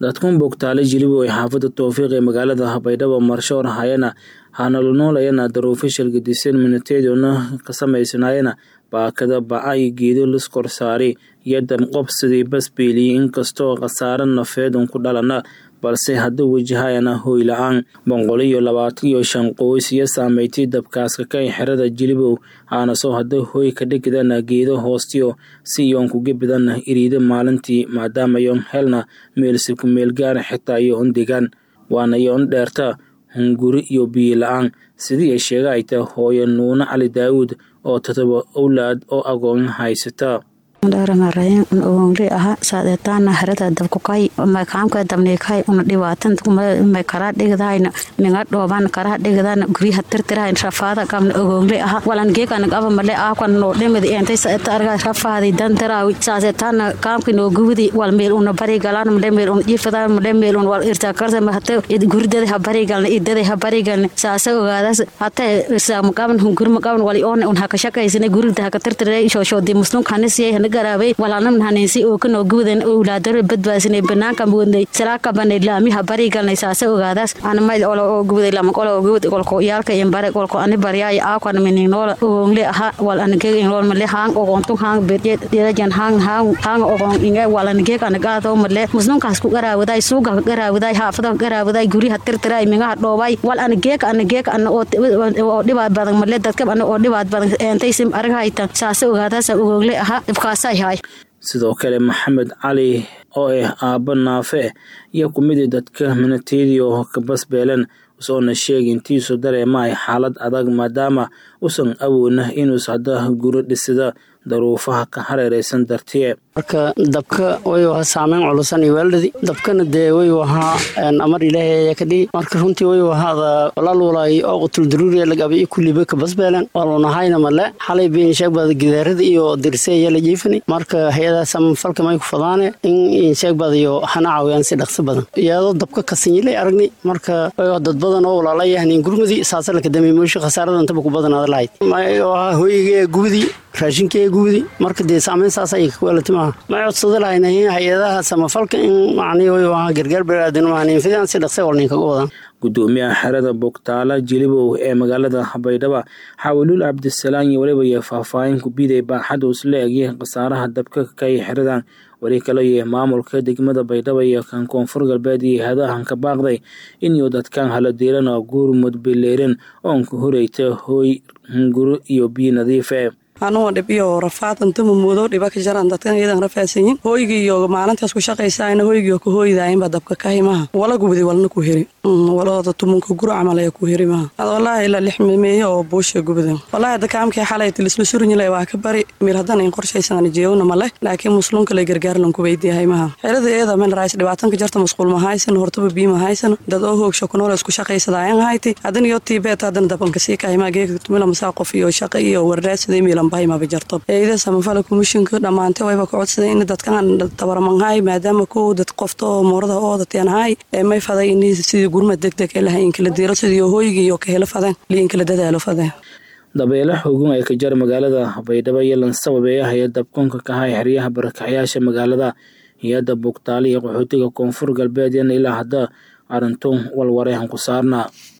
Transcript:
dadkan bogtaale jilibo ay xaafada Tawfiiq ee magaalada Habaydhabo marshoor hayana hanalnooleyna daruufo shilgadisan minateedona ka sameysanaayna baakada bacay geedo lis kor saari yadam qobsadii basbeeli inkastoo qasaaran nafeed ku dhalana balse hadda wajahayana hooy la'aan 125 qoys iyo saameeyay dabkaas ka xirada jilibo aana soo hadda hooy ka dhigdana geedo hoostiyo si yoon ku gibadana iriida maalintii maadaama yoon helna meel si ku meel gaar xitaa iyo ondigan waana yoon dheerta hunguri iyo biyo la'aan sidii ay sheegayta hooyo Nuuna Cali Daawud oo 7 awlaad oo agoon haysata dharamareyn oonri aha saadataana harada dabku kay ma kaamka dabneekay una dhibaatan ma kala dhigdayna ninga dhooban kala dhigdaan guriga tirtiraan shafaada kam oonri aha walan geekan qaba male ah kan no dhimid intay saarga shafaadi dantaraawi saadataana kaamka no gubidi wal meel una bari galaan meel una jifada meel una wal irta karta ma hata gurdada ha bari galna idada ha bari galna saasa ogaadaas hata saam qaban hungur ma qaban wali on ha ka shaqaysana guriga ha ka tirtiray shoodi muslim kanisi garaabay walaalna hanaysi oo ka noo guudan awlaadar badbaasnay banaanka muudnay salaaka banay laamiha bari galnay saasa ogaadaas aan ma oo guuday lama qolo guud qolko yaalka in bare qolko ani bariyay aqoon min nool oo le aha wal an geeg in lool male haan oo qoontu haan beerjeed dirajan haan oo qoon inga wal an geeg an gaado male muslimkaas ku garaawaday suuga garaawaday haafada garaawaday guriga tirtiray minga dhoobay wal an geeg an oo dhibaat badan male dadka an oo dhibaat badan intay sim aragaytan saasa ogaadaas oo le aha sidoo kale Maxamed Cali oo aabba naafe iyo kumidii dadka minateedii oo ka basbeelan soo sheegay intiisu dareemay xaalad adag maadaama usan awoodna inuu sada guri dhisida daruufaha ka hareeraysan dartiye marka dabka way waxa saameyn culusan iyo weeldadi dabkana de way waxa amar ilaahay ka dhig marka runtii way waxa walaalay oo qutul daruuri laga abi kulliba ka basbeelan walona hayna male xalay been sheegbad gidaarada iyo dirsay la jiifani marka hay'ada samfalka may ku fadaane in sheegbad iyo xana caawiyaan si dhaqso badan iyadoo dabka ka sinilay aragni marka way dad badan oo walaalayahni gurmudi saasal ka dameeyo khasaarada inta ku badanaad lahayd may hooyige gubdi raashinkee gubdi marka de saameyn saas ay ku walatima ma codsada lahaynay hay'adaha samafalka in macni way waa gargaar baraadin waxaan fidaan si dhaqso walnin kaga wadan gudoomiyaha xerada bogtaala jilibo ee magaalada Habaydhabo Xawlul Cabdisalaam iyo waliba faahfaahin ku biday baaxad oo isleeyay qasaaraha dabka ka xiradan wali kale ee maamulka degmada Baydhabo iyo kan koonfur galbeed iyo hadahan ka baaqday in dadkan hala deelan oo gurmud bileerin oo ku horeeyay hooy hunguri iyo biyo nadiif ah anoo dhibiyo rafaatan tuma muudo dhiba ka jaran dadkan iyadan rafaasayeen hooyigi iyo maalintaas ku shaqeysayna hooyigi ku hooydaayeen ba dabka ka himaha wala gubdi walna ku hiri walada tumunka guru amal ay ku hiri ma wallahi ila 6 meeyo oo buusha gubdan wallahi dadkaamkii xalay tilisla surinilay waa ka bari meel hadan in qorshaysan jeeyowna male laakiin muslimka la gargaar lan ku weydiiyay ma xirada iyada man raas dhibaatan ka jarta masquul ma haysan hortaba biima haysan dad oo hoogsho ku nool isku shaqeysadayeen hayti hadan iyo tiibeet hadan dabanka si ka hima geeg tumila masaaqof iyo shaqo iyo warraasday meelan ma bajarto eeyada samafal komishinka dhamaantay way ka codsadeen in dadkan tabarmanhay maadaama ku dad qofto moorada oo dadeen hay may faday in sidii gurmad degdeg ah lahayn kala diiro sidii hooyigi iyo ka helo fadan liin kala dadaalo fadan dabeelaha xooggan ay ka jar magaalada Habaydhabo iyo lan sababeeyahay dabkunka ka hay xiriyaha barakacayaasha magaalada iyada bogtaale iyo qaxootiga koonfur galbeed ilaa hadda arintu walwarehan ku saarna